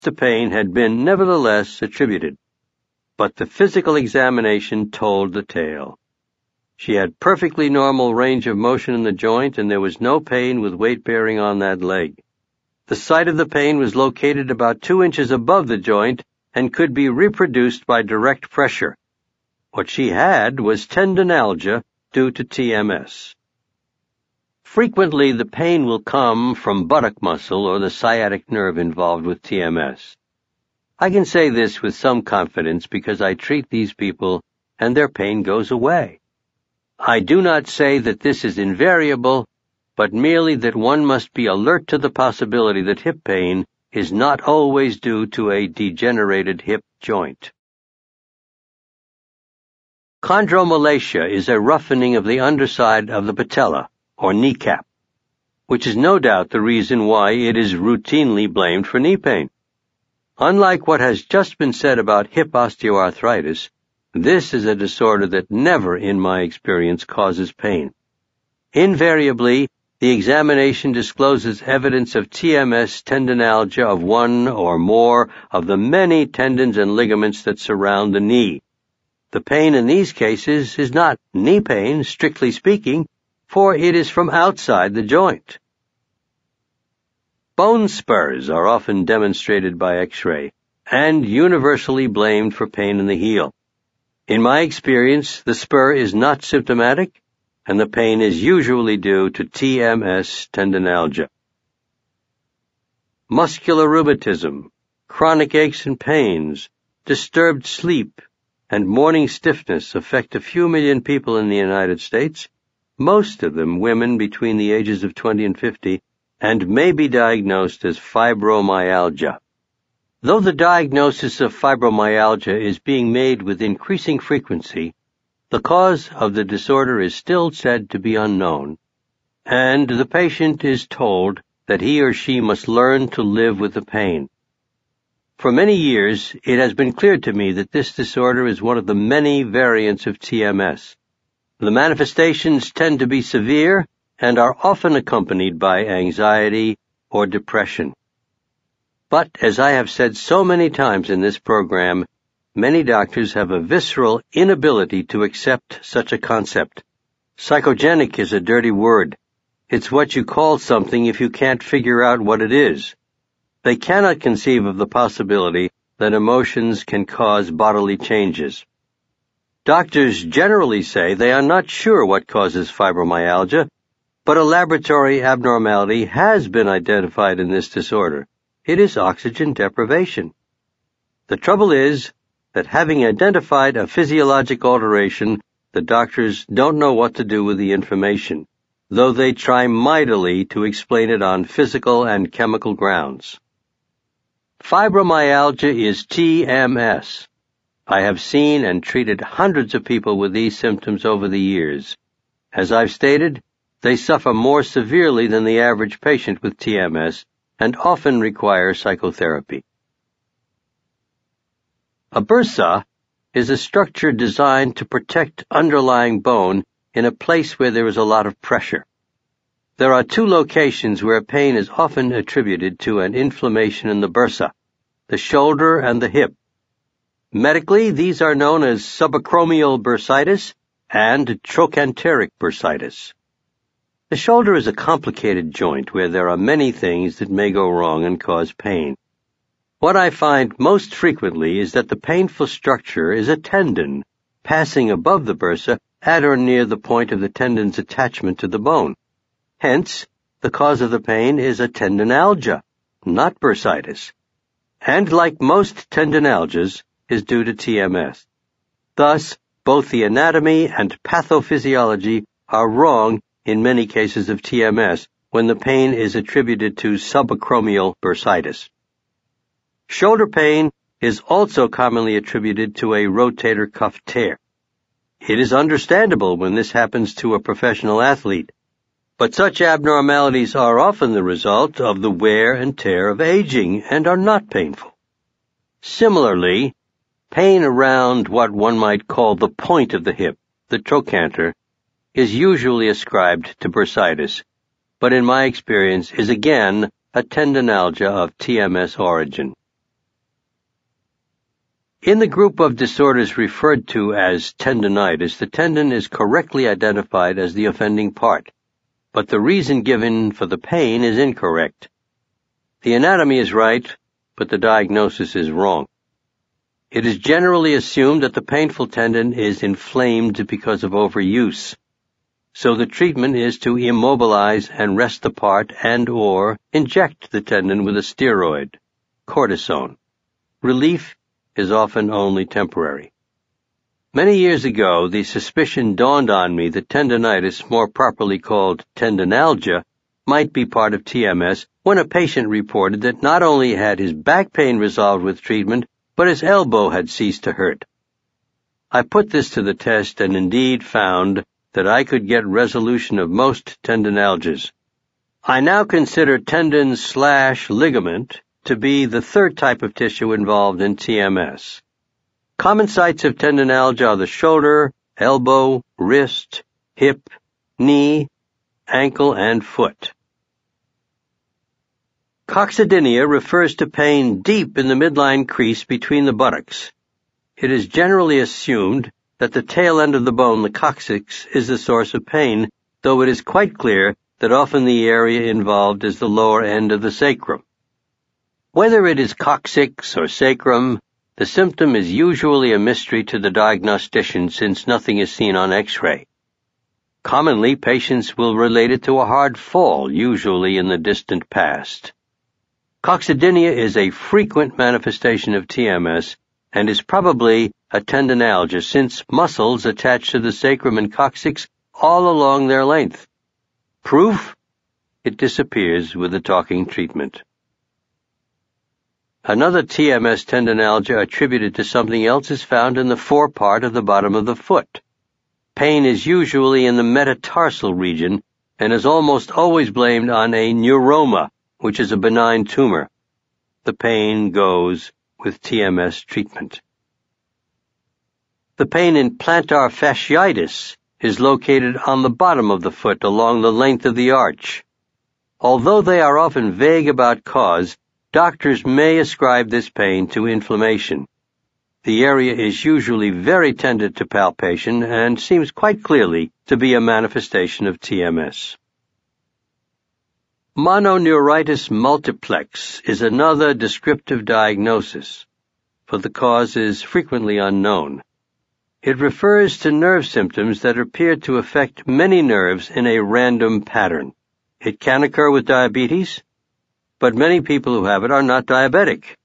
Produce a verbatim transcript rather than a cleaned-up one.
the pain had been nevertheless attributed. But the physical examination told the tale. She had perfectly normal range of motion in the joint, and there was no pain with weight bearing on that leg. The site of the pain was located about two inches above the joint and could be reproduced by direct pressure. What she had was tendinalgia due to T M S. Frequently, the pain will come from buttock muscle or the sciatic nerve involved with T M S. I can say this with some confidence because I treat these people and their pain goes away. I do not say that this is invariable, but merely that one must be alert to the possibility that hip pain is not always due to a degenerated hip joint. Chondromalacia is a roughening of the underside of the patella, or kneecap, which is no doubt the reason why it is routinely blamed for knee pain. Unlike what has just been said about hip osteoarthritis, this is a disorder that never, in my experience, causes pain. Invariably, the examination discloses evidence of T M S tendinalgia of one or more of the many tendons and ligaments that surround the knee. The pain in these cases is not knee pain, strictly speaking, for it is from outside the joint. Bone spurs are often demonstrated by X-ray and universally blamed for pain in the heel. In my experience, the spur is not symptomatic, and the pain is usually due to T M S tendinalgia. Muscular rheumatism, chronic aches and pains, disturbed sleep, and morning stiffness affect a few million people in the United States, most of them women between the ages of twenty and fifty, and may be diagnosed as fibromyalgia. Though the diagnosis of fibromyalgia is being made with increasing frequency, the cause of the disorder is still said to be unknown, and the patient is told that he or she must learn to live with the pain. For many years, it has been clear to me that this disorder is one of the many variants of T M S. The manifestations tend to be severe and are often accompanied by anxiety or depression. But, as I have said so many times in this program, many doctors have a visceral inability to accept such a concept. Psychogenic is a dirty word. It's what you call something if you can't figure out what it is. They cannot conceive of the possibility that emotions can cause bodily changes. Doctors generally say they are not sure what causes fibromyalgia, but a laboratory abnormality has been identified in this disorder. It is oxygen deprivation. The trouble is that having identified a physiologic alteration, the doctors don't know what to do with the information, though they try mightily to explain it on physical and chemical grounds. Fibromyalgia is T M S. I have seen and treated hundreds of people with these symptoms over the years. As I've stated, they suffer more severely than the average patient with T M S and often require psychotherapy. A bursa is a structure designed to protect underlying bone in a place where there is a lot of pressure. There are two locations where pain is often attributed to an inflammation in the bursa, the shoulder and the hip. Medically, these are known as subacromial bursitis and trochanteric bursitis. The shoulder is a complicated joint where there are many things that may go wrong and cause pain. What I find most frequently is that the painful structure is a tendon passing above the bursa at or near the point of the tendon's attachment to the bone. Hence, the cause of the pain is a tendinalgia, not bursitis, and like most tendinalgias, is due to T M S. Thus, both the anatomy and pathophysiology are wrong in many cases of T M S when the pain is attributed to subacromial bursitis. Shoulder pain is also commonly attributed to a rotator cuff tear. It is understandable when this happens to a professional athlete, but such abnormalities are often the result of the wear and tear of aging and are not painful. Similarly, pain around what one might call the point of the hip, the trochanter, is usually ascribed to bursitis, but in my experience is again a tendinalgia of T M S origin. In the group of disorders referred to as tendinitis, the tendon is correctly identified as the offending part, but the reason given for the pain is incorrect. The anatomy is right, but the diagnosis is wrong. It is generally assumed that the painful tendon is inflamed because of overuse, so the treatment is to immobilize and rest the part and or inject the tendon with a steroid, cortisone. Relief is often only temporary. Many years ago, the suspicion dawned on me that tendinitis, more properly called tendinalgia, might be part of T M S when a patient reported that not only had his back pain resolved with treatment, but his elbow had ceased to hurt. I put this to the test and indeed found that I could get resolution of most tendinalgias. I now consider tendon slash ligament to be the third type of tissue involved in T M S. Common sites of tendinalgia are the shoulder, elbow, wrist, hip, knee, ankle, and foot. Coccydynia refers to pain deep in the midline crease between the buttocks. It is generally assumed that the tail end of the bone, the coccyx, is the source of pain, though it is quite clear that often the area involved is the lower end of the sacrum. Whether it is coccyx or sacrum, the symptom is usually a mystery to the diagnostician since nothing is seen on X-ray. Commonly, patients will relate it to a hard fall, usually in the distant past. Coccydynia is a frequent manifestation of T M S and is probably a tendinalgia since muscles attach to the sacrum and coccyx all along their length. Proof? It disappears with the talking treatment. Another T M S tendinalgia attributed to something else is found in the forepart of the bottom of the foot. Pain is usually in the metatarsal region and is almost always blamed on a neuroma, which is a benign tumor. The pain goes with T M S treatment. The pain in plantar fasciitis is located on the bottom of the foot along the length of the arch. Although they are often vague about cause, doctors may ascribe this pain to inflammation. The area is usually very tender to palpation and seems quite clearly to be a manifestation of T M S. Mononeuritis multiplex is another descriptive diagnosis, but the cause is frequently unknown. It refers to nerve symptoms that appear to affect many nerves in a random pattern. It can occur with diabetes, but many people who have it are not diabetic.